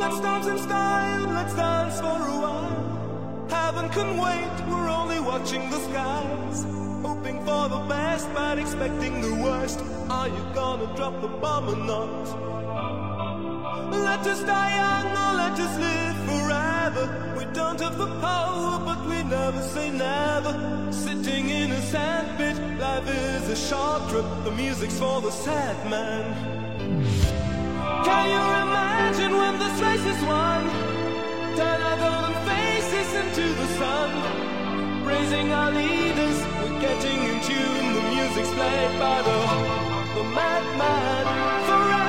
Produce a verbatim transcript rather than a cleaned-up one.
Let's dance in style, let's dance for a while. Heaven can wait, we're only watching the skies. Hoping for the best, but expecting the worst. Are you gonna drop the bomb or not? Let us die young or let us live forever. We don't have the power, but we never say never. Sitting in a sandpit, life is a short trip. The music's for the sad man. Can you imagine when this race is won? Turn our golden faces into the sun. Praising our leaders, we're getting in tune. The music's played by the, the madman. Forever